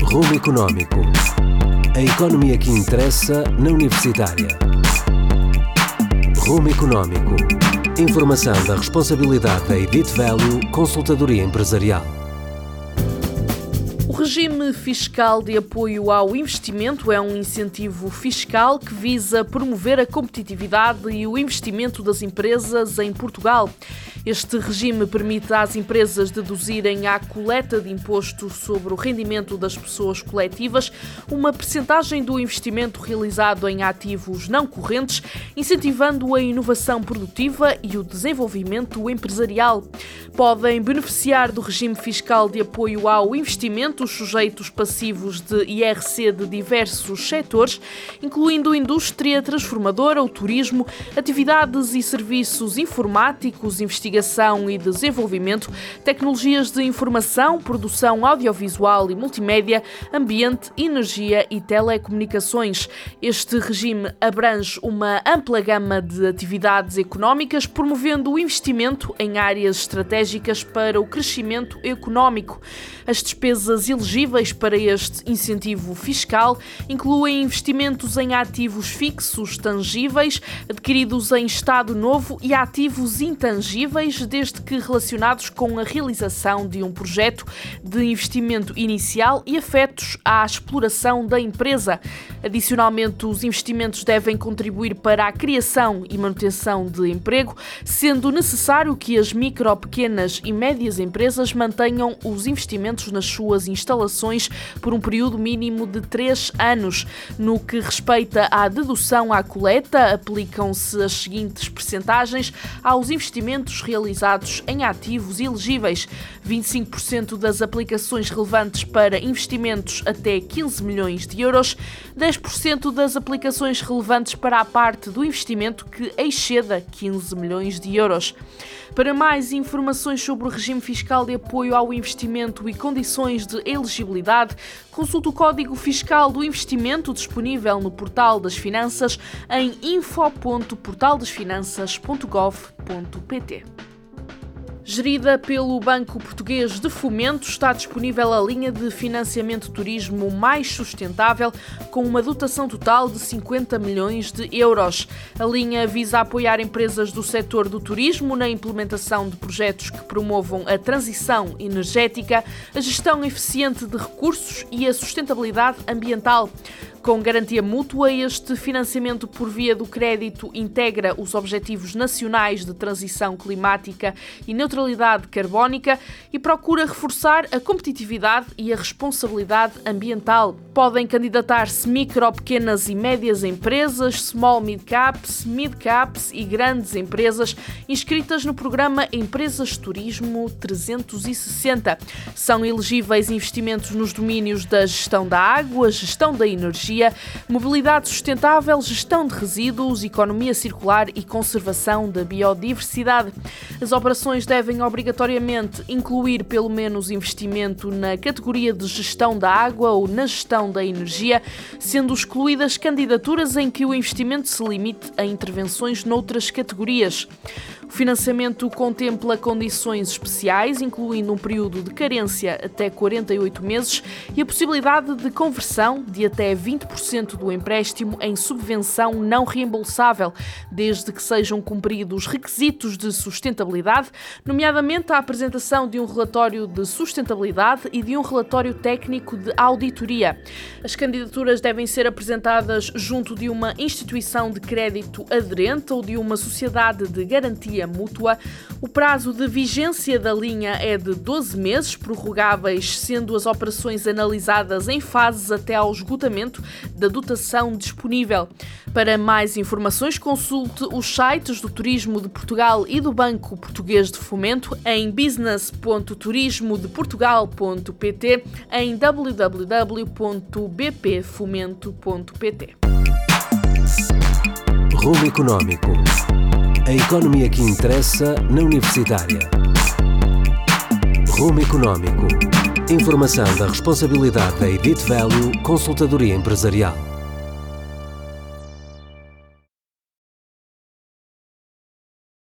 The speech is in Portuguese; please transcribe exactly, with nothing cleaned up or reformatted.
Rumo Económico. A economia que interessa na Universitária. Rumo Económico. Informação da responsabilidade da Edit Value Consultadoria Empresarial. O regime fiscal de apoio ao investimento é um incentivo fiscal que visa promover a competitividade e o investimento das empresas em Portugal. Este regime permite às empresas deduzirem à coleta de imposto sobre o rendimento das pessoas coletivas uma percentagem do investimento realizado em ativos não correntes, incentivando a inovação produtiva e o desenvolvimento empresarial. Podem beneficiar do regime fiscal de apoio ao investimento os sujeitos passivos de I R C de diversos setores, incluindo indústria transformadora, o turismo, atividades e serviços informáticos, investigação e desenvolvimento, tecnologias de informação, produção audiovisual e multimédia, ambiente, energia e telecomunicações. Este regime abrange uma ampla gama de atividades económicas, promovendo o investimento em áreas estratégicas para o crescimento económico. As despesas elegíveis para este incentivo fiscal incluem investimentos em ativos fixos tangíveis, adquiridos em Estado Novo, e ativos intangíveis, desde que relacionados com a realização de um projeto de investimento inicial e afetos à exploração da empresa. Adicionalmente, os investimentos devem contribuir para a criação e manutenção de emprego, sendo necessário que as micro, pequenas e médias empresas mantenham os investimentos nas suas instalações por um período mínimo de três anos. No que respeita à dedução à coleta, aplicam-se as seguintes percentagens aos investimentos realizados em ativos elegíveis: vinte e cinco por cento das aplicações relevantes para investimentos até quinze milhões de euros, dez por cento das aplicações relevantes para a parte do investimento que exceda quinze milhões de euros. Para mais informações sobre o regime fiscal de apoio ao investimento e condições de elegibilidade, consulte o Código Fiscal do Investimento disponível no Portal das Finanças em info ponto portal das finanças ponto gov ponto pt. Gerida pelo Banco Português de Fomento, está disponível a linha de financiamento turismo mais sustentável, com uma dotação total de cinquenta milhões de euros. A linha visa apoiar empresas do setor do turismo na implementação de projetos que promovam a transição energética, a gestão eficiente de recursos e a sustentabilidade ambiental. Com garantia mútua, este financiamento por via do crédito integra os Objetivos Nacionais de Transição Climática e Neutralidade Carbónica e procura reforçar a competitividade e a responsabilidade ambiental. Podem candidatar-se micro, pequenas e médias empresas, small mid-caps, mid-caps e grandes empresas inscritas no programa Empresas Turismo trezentos e sessenta. São elegíveis investimentos nos domínios da gestão da água, gestão da energia, mobilidade sustentável, gestão de resíduos, economia circular e conservação da biodiversidade. As operações devem obrigatoriamente incluir pelo menos investimento na categoria de gestão da água ou na gestão da energia, sendo excluídas candidaturas em que o investimento se limite a intervenções noutras categorias. O financiamento contempla condições especiais, incluindo um período de carência até quarenta e oito meses e a possibilidade de conversão de até vinte por cento do empréstimo em subvenção não reembolsável, desde que sejam cumpridos requisitos de sustentabilidade, nomeadamente a apresentação de um relatório de sustentabilidade e de um relatório técnico de auditoria. As candidaturas devem ser apresentadas junto de uma instituição de crédito aderente ou de uma sociedade de garantia mútua. O prazo de vigência da linha é de doze meses, prorrogáveis, sendo as operações analisadas em fases até ao esgotamento da dotação disponível. Para mais informações, consulte os sites do Turismo de Portugal e do Banco Português de Fomento em business ponto turismo de portugal ponto pt, em w w w ponto b p fomento ponto pt. Rumo Económico. A economia que interessa na Universitária. Rumo Económico. Informação da responsabilidade da Edit Value Consultadoria Empresarial.